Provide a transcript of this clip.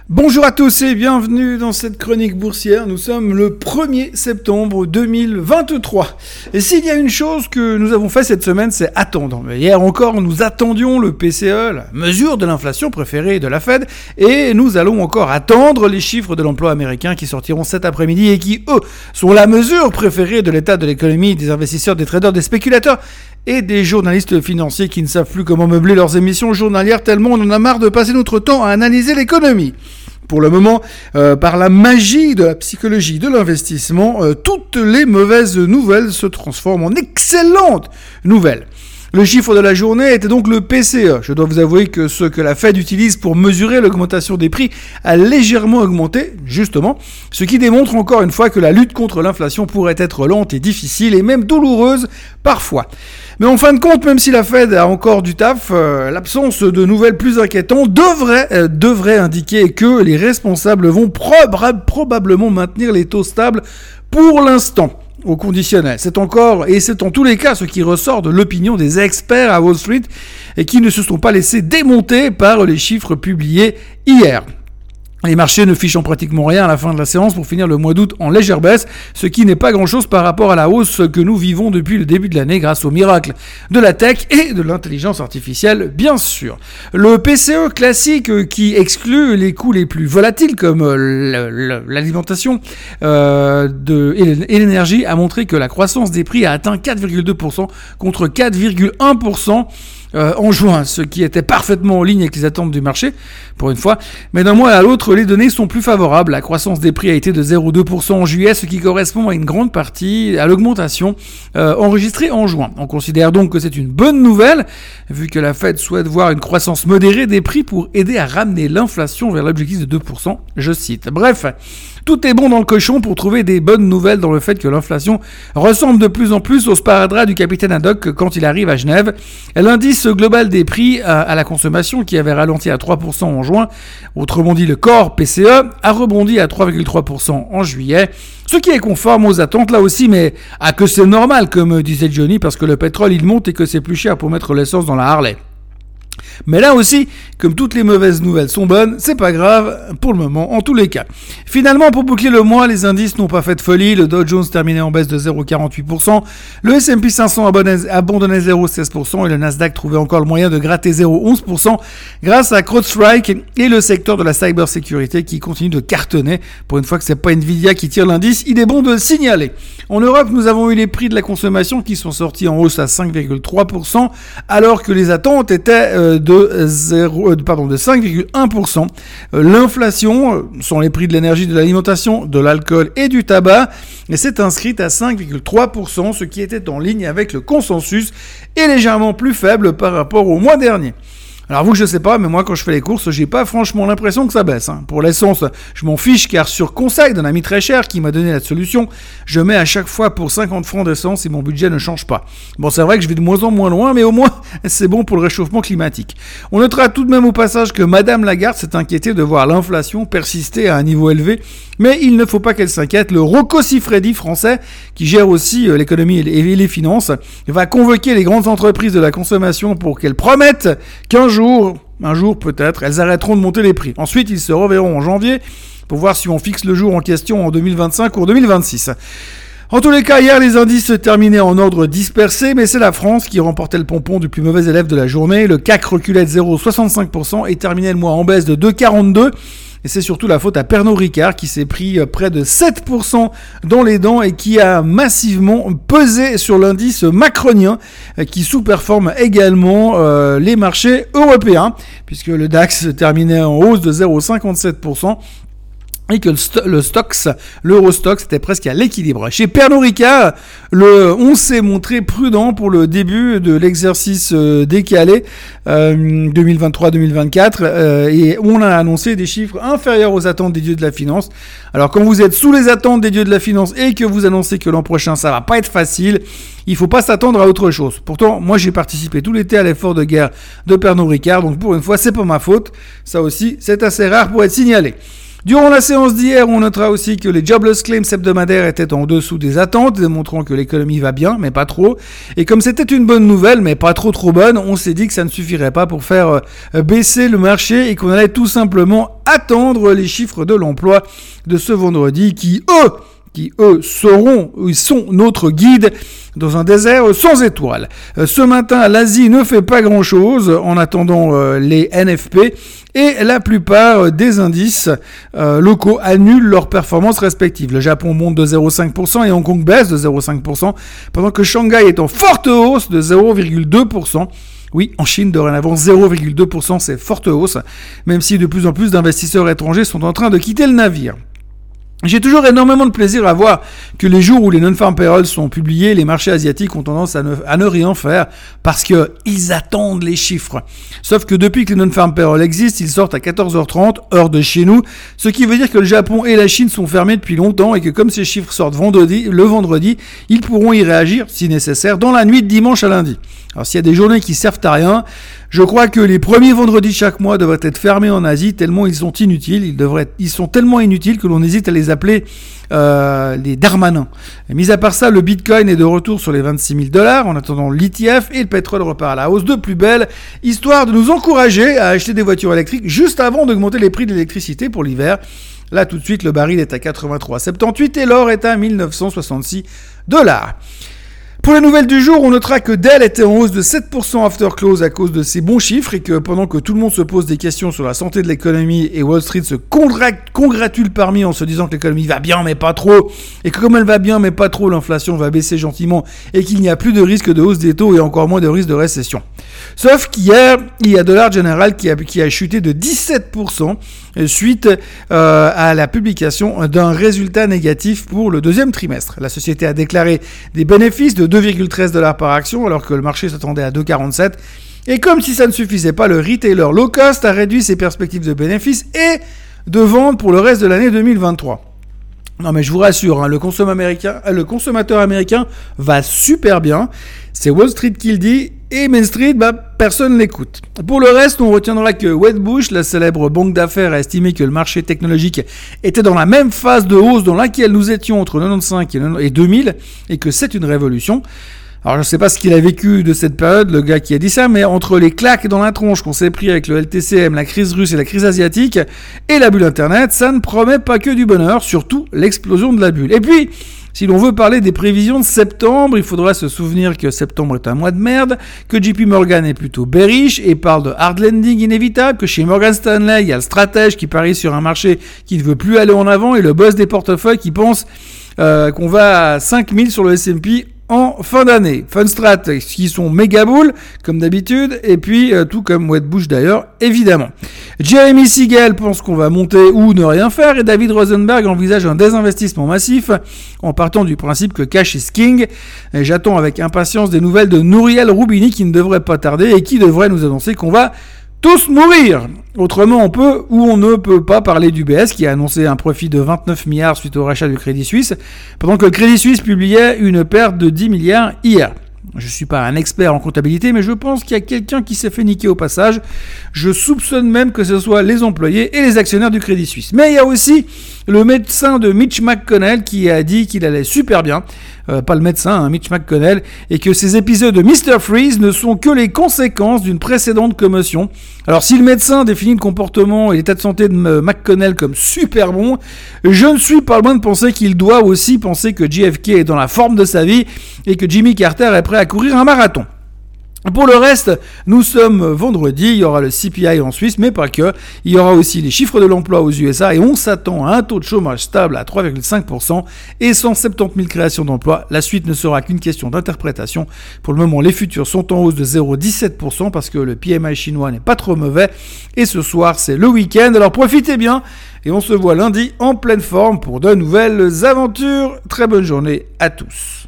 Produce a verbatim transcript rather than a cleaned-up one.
Bonjour à tous et bienvenue dans cette chronique boursière. Nous sommes le premier septembre deux mille vingt-trois. Et s'il y a une chose que nous avons fait cette semaine, c'est attendre. Hier encore, nous attendions le P C E, la mesure de l'inflation préférée de la Fed, et nous allons encore attendre les chiffres de l'emploi américain qui sortiront cet après-midi et qui, eux, sont la mesure préférée de l'état de l'économie, des investisseurs, des traders, des spéculateurs et des journalistes financiers qui ne savent plus comment meubler leurs émissions journalières tellement on en a marre de passer notre temps à analyser l'économie. Pour le moment, euh, par la magie de la psychologie de l'investissement, euh, toutes les mauvaises nouvelles se transforment en excellentes nouvelles. Le chiffre de la journée était donc le P C E. Je dois vous avouer que ce que la Fed utilise pour mesurer l'augmentation des prix a légèrement augmenté, justement, ce qui démontre encore une fois que la lutte contre l'inflation pourrait être lente et difficile et même douloureuse parfois. Mais en fin de compte, même si la Fed a encore du taf, euh, l'absence de nouvelles plus inquiétantes devrait, euh, devrait indiquer que les responsables vont prob- probablement maintenir les taux stables pour l'instant. Au conditionnel. C'est encore, et c'est en tous les cas ce qui ressort de l'opinion des experts à Wall Street et qui ne se sont pas laissés démonter par les chiffres publiés hier. Les marchés ne fichent pratiquement rien à la fin de la séance pour finir le mois d'août en légère baisse, ce qui n'est pas grand-chose par rapport à la hausse que nous vivons depuis le début de l'année grâce au miracle de la tech et de l'intelligence artificielle, bien sûr. Le P C E classique qui exclut les coûts les plus volatiles comme l'alimentation euh, de, et l'énergie a montré que la croissance des prix a atteint quatre virgule deux pour cent contre quatre virgule un pour cent Euh, en juin, ce qui était parfaitement en ligne avec les attentes du marché, pour une fois. Mais d'un mois à l'autre, les données sont plus favorables. La croissance des prix a été de zéro virgule deux pour cent en juillet, ce qui correspond à une grande partie à l'augmentation euh, enregistrée en juin. On considère donc que c'est une bonne nouvelle, vu que la Fed souhaite voir une croissance modérée des prix pour aider à ramener l'inflation vers l'objectif de deux pour cent, je cite. Bref, tout est bon dans le cochon pour trouver des bonnes nouvelles dans le fait que l'inflation ressemble de plus en plus au sparadrap du capitaine Haddock quand il arrive à Genève. L'indice global des prix à, à la consommation qui avait ralenti à trois pour cent en juin, autrement dit le core P C E, a rebondi à trois virgule trois pour cent en juillet, ce qui est conforme aux attentes là aussi, mais à que c'est normal comme disait Johnny parce que le pétrole il monte et que c'est plus cher pour mettre l'essence dans la Harley. Mais là aussi, comme toutes les mauvaises nouvelles sont bonnes, c'est pas grave pour le moment, en tous les cas. Finalement, pour boucler le mois, les indices n'ont pas fait de folie. Le Dow Jones terminait en baisse de zéro virgule quarante-huit pour cent, le S and P cinq cents abandonnait zéro virgule seize pour cent et le Nasdaq trouvait encore le moyen de gratter zéro virgule onze pour cent grâce à CrowdStrike et le secteur de la cybersécurité qui continue de cartonner. Pour une fois que c'est pas Nvidia qui tire l'indice, il est bon de le signaler. En Europe, nous avons eu les prix de la consommation qui sont sortis en hausse à cinq virgule trois pour cent alors que les attentes étaient euh, de zéro, pardon, de cinq virgule un pour cent. L'inflation, sont les prix de l'énergie, de l'alimentation, de l'alcool et du tabac, et s'est inscrite à cinq virgule trois pour cent, ce qui était en ligne avec le consensus et légèrement plus faible par rapport au mois dernier. Alors vous, je sais pas, mais moi quand je fais les courses, j'ai pas franchement l'impression que ça baisse. Hein. Pour l'essence, je m'en fiche car sur conseil d'un ami très cher qui m'a donné la solution, je mets à chaque fois pour cinquante francs d'essence et mon budget ne change pas. Bon, c'est vrai que je vais de moins en moins loin, mais au moins c'est bon pour le réchauffement climatique. On notera tout de même au passage que Madame Lagarde s'est inquiétée de voir l'inflation persister à un niveau élevé, mais il ne faut pas qu'elle s'inquiète. Le Rocco Siffredi français, qui gère aussi euh, l'économie et les finances, va convoquer les grandes entreprises de la consommation pour qu'elles promettent qu'un jour, un jour peut-être, elles arrêteront de monter les prix. Ensuite, ils se reverront en janvier pour voir si on fixe le jour en question en deux mille vingt-cinq ou en deux mille vingt-six. En tous les cas, hier, les indices se terminaient en ordre dispersé, mais c'est la France qui remportait le pompon du plus mauvais élève de la journée. Le C A C reculait de zéro virgule soixante-cinq pour cent et terminait le mois en baisse de deux virgule quarante-deux. Et c'est surtout la faute à Pernod Ricard qui s'est pris près de sept pour cent dans les dents et qui a massivement pesé sur l'indice macronien qui sous-performe également euh, les marchés européens puisque le DAX terminait en hausse de zéro virgule cinquante-sept pour cent. Et que le, sto- le Stoxx, l'Eurostoxx, était presque à l'équilibre. Chez Pernod Ricard, le, on s'est montré prudent pour le début de l'exercice euh, décalé euh, deux mille vingt-trois deux mille vingt-quatre euh, et on a annoncé des chiffres inférieurs aux attentes des dieux de la finance. Alors quand vous êtes sous les attentes des dieux de la finance et que vous annoncez que l'an prochain ça va pas être facile, il faut pas s'attendre à autre chose. Pourtant, moi j'ai participé tout l'été à l'effort de guerre de Pernod Ricard, donc pour une fois c'est pas ma faute. Ça aussi, c'est assez rare pour être signalé. Durant la séance d'hier, on notera aussi que les jobless claims hebdomadaires étaient en dessous des attentes, démontrant que l'économie va bien, mais pas trop. Et comme c'était une bonne nouvelle, mais pas trop trop bonne, on s'est dit que ça ne suffirait pas pour faire euh, baisser le marché et qu'on allait tout simplement attendre les chiffres de l'emploi de ce vendredi qui, eux, qui eux seront, ils sont notre guide dans un désert sans étoiles. Euh, ce matin, l'Asie ne fait pas grand-chose en attendant euh, les N F P et la plupart des indices euh, locaux annulent leurs performances respectives. Le Japon monte de zéro virgule cinq pour cent et Hong Kong baisse de zéro virgule cinq pour cent, pendant que Shanghai est en forte hausse de zéro virgule deux pour cent. Oui, en Chine, dorénavant, zéro virgule deux pour cent, c'est forte hausse, même si de plus en plus d'investisseurs étrangers sont en train de quitter le navire. J'ai toujours énormément de plaisir à voir que les jours où les non-farm payrolls sont publiés, les marchés asiatiques ont tendance à ne, à ne rien faire parce que ils attendent les chiffres. Sauf que depuis que les non-farm payrolls existent, ils sortent à quatorze heures trente, heure de chez nous, ce qui veut dire que le Japon et la Chine sont fermés depuis longtemps et que comme ces chiffres sortent vendredi, le vendredi, ils pourront y réagir, si nécessaire, dans la nuit de dimanche à lundi. Alors s'il y a des journées qui servent à rien, je crois que les premiers vendredis de chaque mois devraient être fermés en Asie tellement ils sont inutiles. Ils devraient, ils sont tellement inutiles que l'on hésite à les appeler euh, les Darmanins. Et mis à part ça, le Bitcoin est de retour sur les vingt-six mille dollars en attendant l'E T F et le pétrole repart à la hausse de plus belle, histoire de nous encourager à acheter des voitures électriques juste avant d'augmenter les prix de l'électricité pour l'hiver. Là, tout de suite, le baril est à quatre-vingt-trois virgule soixante-dix et l'or est à mille neuf cent soixante-six dollars. Pour les nouvelles du jour, on notera que Dell était en hausse de sept pour cent after close à cause de ses bons chiffres et que pendant que tout le monde se pose des questions sur la santé de l'économie et Wall Street se congrat- congratule parmi en se disant que l'économie va bien mais pas trop et que comme elle va bien mais pas trop, l'inflation va baisser gentiment et qu'il n'y a plus de risque de hausse des taux et encore moins de risque de récession. Sauf qu'hier, il y a Dollar General qui a, qui a chuté de dix-sept pour cent suite euh, à la publication d'un résultat négatif pour le deuxième trimestre. La société a déclaré des bénéfices de deux virgule treize dollars par action alors que le marché s'attendait à deux virgule quarante-sept. Et comme si ça ne suffisait pas, le retailer low cost a réduit ses perspectives de bénéfices et de vente pour le reste de l'année deux mille vingt-trois. Non mais je vous rassure, hein, le, consommateur américain, le consommateur américain va super bien. C'est Wall Street qui le dit et Main Street, bah, personne l'écoute. Pour le reste, on retiendra que Wedbush, la célèbre banque d'affaires, a estimé que le marché technologique était dans la même phase de hausse dans laquelle nous étions entre quatre-vingt-quinze et deux mille et que c'est une révolution. Alors je ne sais pas ce qu'il a vécu de cette période, le gars qui a dit ça, mais entre les claques dans la tronche qu'on s'est pris avec le L T C M, la crise russe et la crise asiatique, et la bulle Internet, ça ne promet pas que du bonheur, surtout l'explosion de la bulle. Et puis, si l'on veut parler des prévisions de septembre, il faudra se souvenir que septembre est un mois de merde, que J P Morgan est plutôt bearish et parle de hard landing inévitable, que chez Morgan Stanley, il y a le stratège qui parie sur un marché qui ne veut plus aller en avant et le boss des portefeuilles qui pense euh, qu'on va à cinq mille sur le S and P en fin d'année. Funstrat qui sont méga bulls comme d'habitude et puis euh, tout comme Wedbush d'ailleurs évidemment. Jeremy Siegel pense qu'on va monter ou ne rien faire et David Rosenberg envisage un désinvestissement massif en partant du principe que cash is king. Et j'attends avec impatience des nouvelles de Nouriel Roubini qui ne devrait pas tarder et qui devrait nous annoncer qu'on va tous mourir. Autrement, on peut ou on ne peut pas parler d'U B S qui a annoncé un profit de vingt-neuf milliards suite au rachat du Crédit Suisse, pendant que le Crédit Suisse publiait une perte de dix milliards hier. Je ne suis pas un expert en comptabilité, mais je pense qu'il y a quelqu'un qui s'est fait niquer au passage. Je soupçonne même que ce soit les employés et les actionnaires du Crédit Suisse. Mais il y a aussi le médecin de Mitch McConnell qui a dit qu'il allait super bien. Euh, pas le médecin, hein, Mitch McConnell, et que ces épisodes de mister Freeze ne sont que les conséquences d'une précédente commotion. Alors si le médecin définit le comportement et l'état de santé de McConnell comme super bon, je ne suis pas loin de penser qu'il doit aussi penser que J F K est dans la forme de sa vie et que Jimmy Carter est prêt à courir un marathon. Pour le reste, nous sommes vendredi, il y aura le C P I en Suisse, mais pas que. Il y aura aussi les chiffres de l'emploi aux U S A et on s'attend à un taux de chômage stable à trois virgule cinq pour cent et cent soixante-dix mille créations d'emplois. La suite ne sera qu'une question d'interprétation. Pour le moment, les futurs sont en hausse de zéro virgule dix-sept pour cent parce que le P M I chinois n'est pas trop mauvais. Et ce soir, c'est le week-end, alors profitez bien et on se voit lundi en pleine forme pour de nouvelles aventures. Très bonne journée à tous.